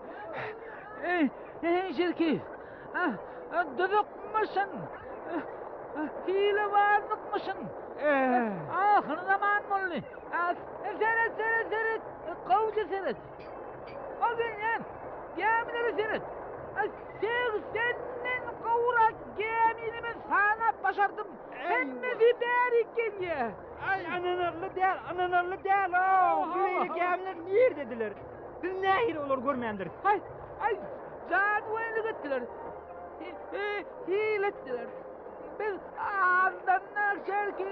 Şerki, düdükmüşsün, hilebazlıkmüşsün. Ahır zaman molli. Seret, kavca seret. O gün gemileri seret. Senin kavrak gemini sana başardım. Hemmesi berikken ya. Ay ananarlı del o. Böyle gemiler nerediler? Biz nehir olur görmeyendir. Ay, caduenlik ettiler. Hilettiler. Biz ağzından şerki.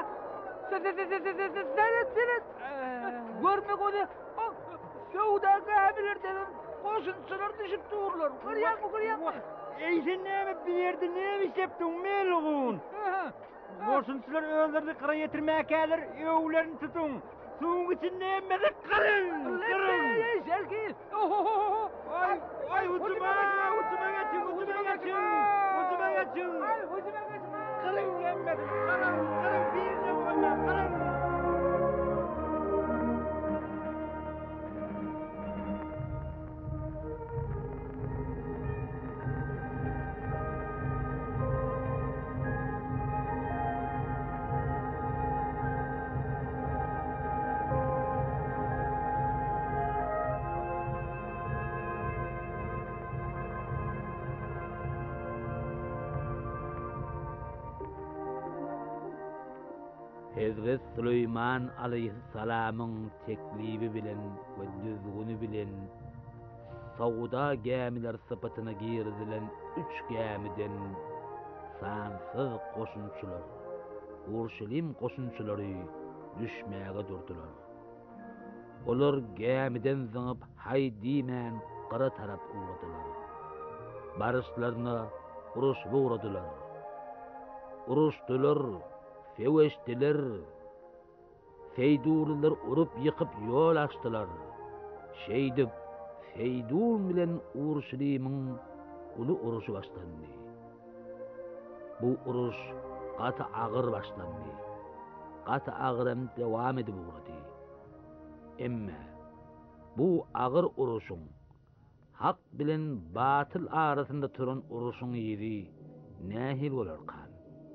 Seret. Görmek onu. Şovda gemiler dedim. Koşunçular düşüp dururlar. Kırıyak mı? Sen neyme bir yerde neymiş yaptın meluğun? Koşunçular öldürdü kıra yetirmeye gelir. Evlerini tutun. Suyun için neymedik kırın. Şerki. Ay hücuma geçin. Kırın yemedim. Kırın birine koyma. Kırın. Hazret Süleyman aleyhissalamyň teklibi bilen we düzgünü bilen Sauda gemiler sıpatyna girdilen 3 gemiden sansız koşunçular, Urşulim koşunçulary düşmäge durdular. Olar gemiden zyňyp haýdymän qara tarap uğradylar. Barışlaryna uruşga uğradylar. Uruşdylar. Feweşdiler, feydurlar urup yıkıp yol açtılar. Şeydip, feydul bilen Urşulim'in ulu uruşu başlandı. Bu uruş qatı ağır başlandı. Qatı ağırım devam edip uğradı. Emme, bu ağır uruşun, hak bilen batıl arasında turan uruşun yeri nahil olar kan.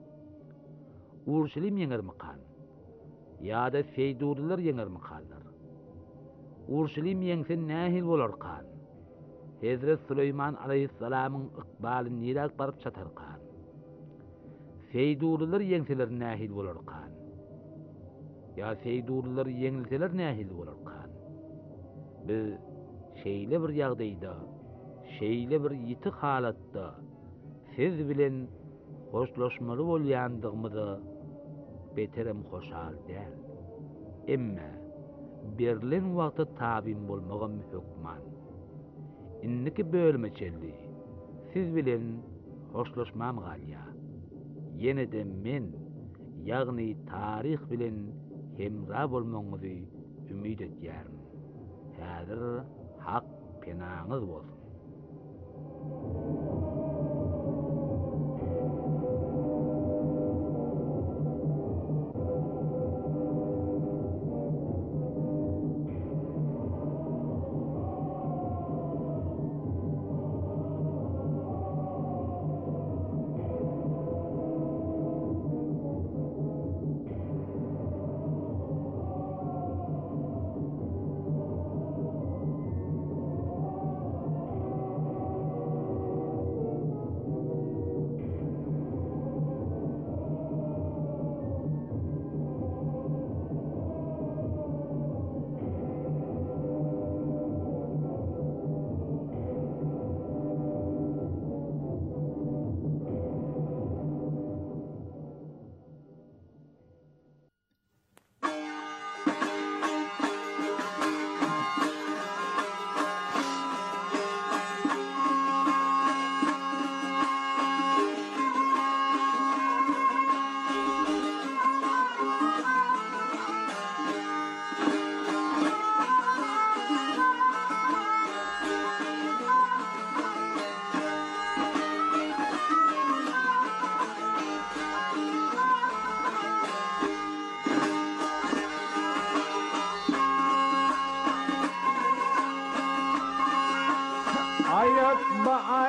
Urşulim yeňer mikan? Ya da feydurlar yeňer mikanlar? Urşulim yeňse nähil bolar kan? Hazret Süleyman aleyhissalamyň ykbaly nirak baryp çatar kan? Feydurlar yeňseler nähil bolar kan? Ya feydurlar yeňilseler nähil bolar kan? Biz şeýle bir ýagdaýda, şeýle bir ýiti halatda siz bilen hoşlaşmaly bolýandygymyzy beterem hoşal däl. Emme berlen wagty tabim bolmagam hökman. Inniki bölmeçeldi. Siz bilen hoşlaşmam galya. Ýene-de men, ýagny tarih bilen hemra bolmaňyzy ümid etýärim. Häzir hak penaňyz bolsun.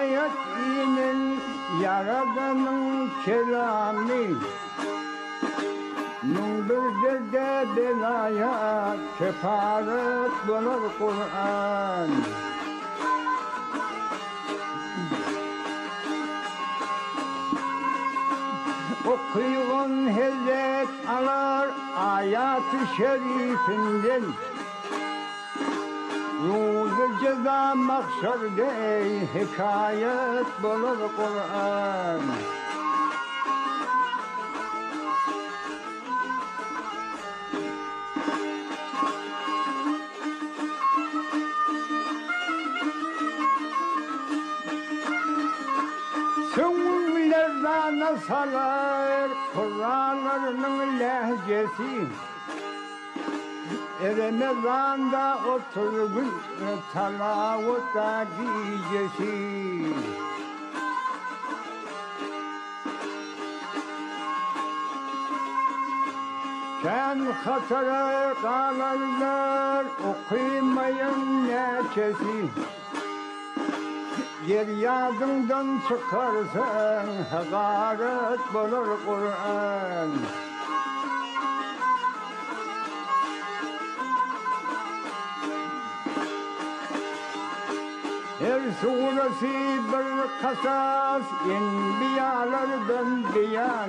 hikayet inin yaradanın kelami Nun bir derde belaya kefaret bulur Kur'an Okuyun hezet alar ayat-ı şerifinden Ruzu ceza mahşerde hikayet bulur Kur'an Süngülerden salar Kur'anlarının lehcesi Ramazan'da 30 gün talavutta gecesi Ken hatırı kalanlar okumayın neçesi Yer yadından çıkarsan hakaret bulur Kur'an Her suresi bir kasas enbiyalardan beyan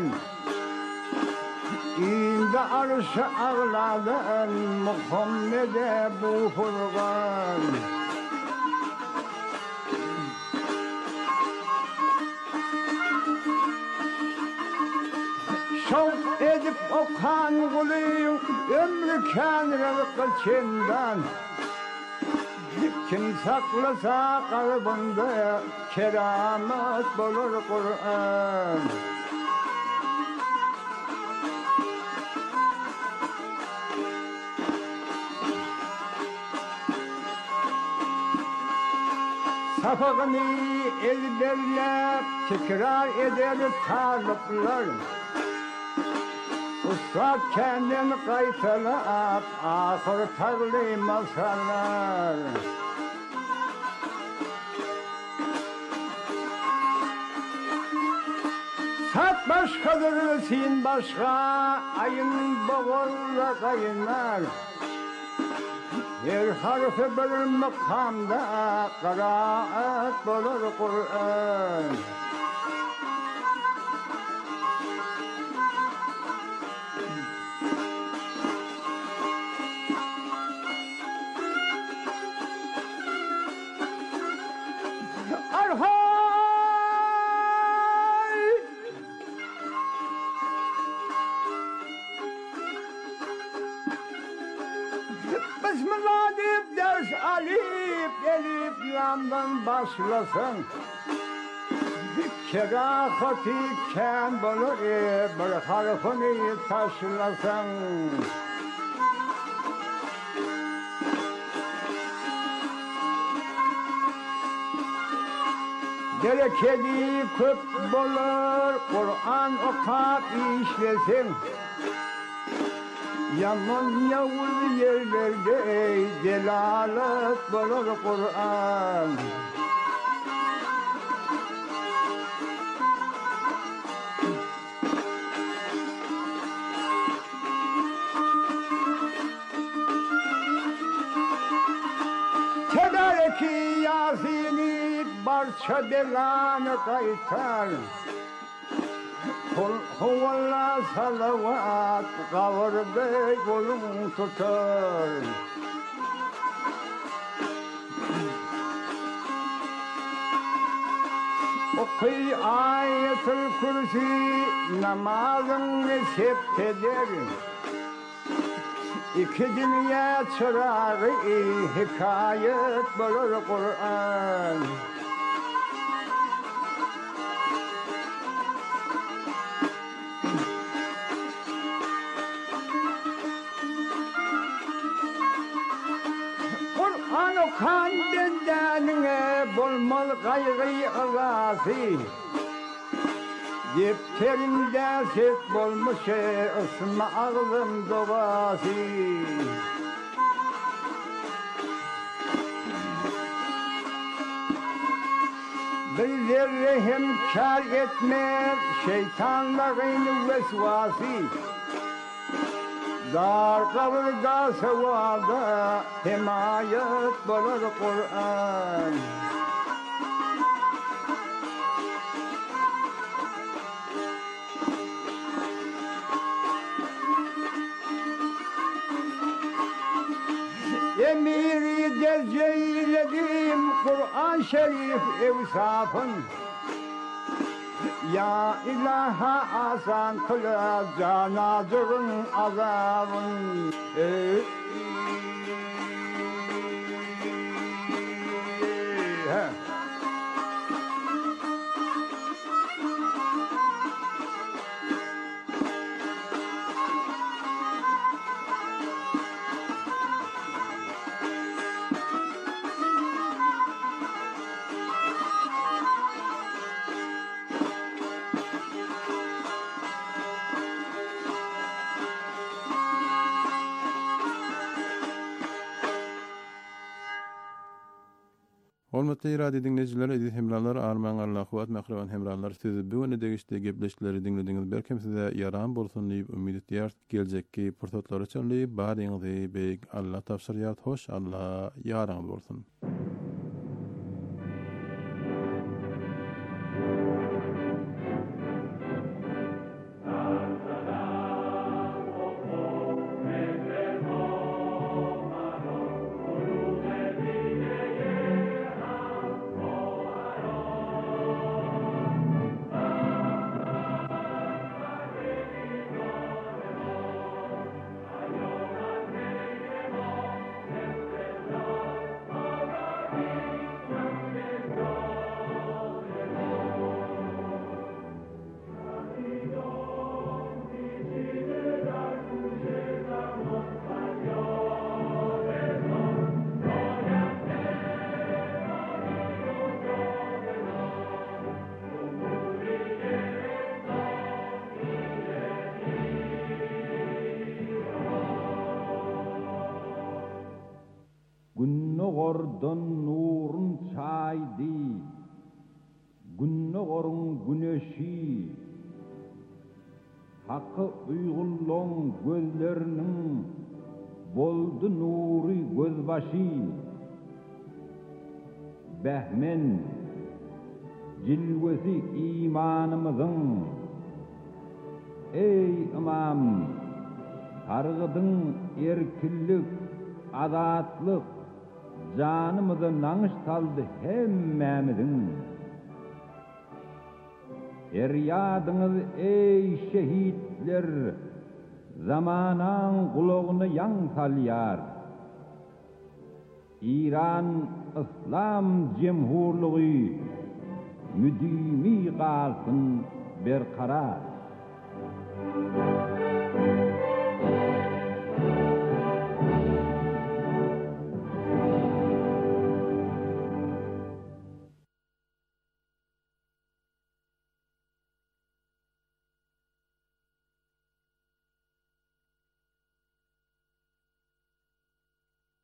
İndi arş-ı ağladan Muhammed'e bu Furkan Şevk edip okan kuluyum ömrü kânrılık çendan Kim saklasa kalbinde keramet bulur Kur'an Safakını ezberlep tekrar eder talipler Ustad kendini kaysalap ahır tarlı masallar Sat başkadır sin başka ayın boğulla kaynar Her harfi bir makamda kıraat bulur Kur'an Bismillah deyip ders alip elip yandan başlasın Kerahati ken bulur bir harfini taşlasın Bereketi köp bulur Kur'an okap işlesin Yaman yavuz yerlerde delalet bulur Kur'an Tebareki Yasin'i barça belanı kaytar Kul huvallah salavat kavurda yolun tutar Okuy ayet-ül kürsi namazını septeder İki dünya çırağı hikayet bulur Kur'an Kur'an okan bendenine bulmal gayrı ılası Defterimde set bulmuş ısma ağlım doğası Bir zerre hem kar etmez şeytanların vesvası. Dar kavrga sevada himayet bulur Kur'an. Emiri derceyledim Kur'an Şerif evsafın. Ya ilaha asan kıla canazırın azabın. Hormatly radio dinleyijiler, edit hemralar, arman Allah'uat mahravan hemralar, sizi bu öne degişde gepleşleri dinlediğiniz berkem size yaran bolsun diýip ümid edýär. Geljekki pursatlar üçin badyňyzy beýik Allah tapşyrýar. Hoş Allah ýaraňyz bolsun. Günnogordan nurun çaydı, günnogorun güneşi, hakkı uygullan gözlerinin boldu nuri gözbaşı. Behmen cilvesi imanımızın, ey imam, targıdın erkillik, azatlık, canımızı nanış saldı hemmemizin. Eryadınız ey şehitler, zamanan kulağını yan salyar. İran İslam Cemhurluğu müdimi kalsın berkarar.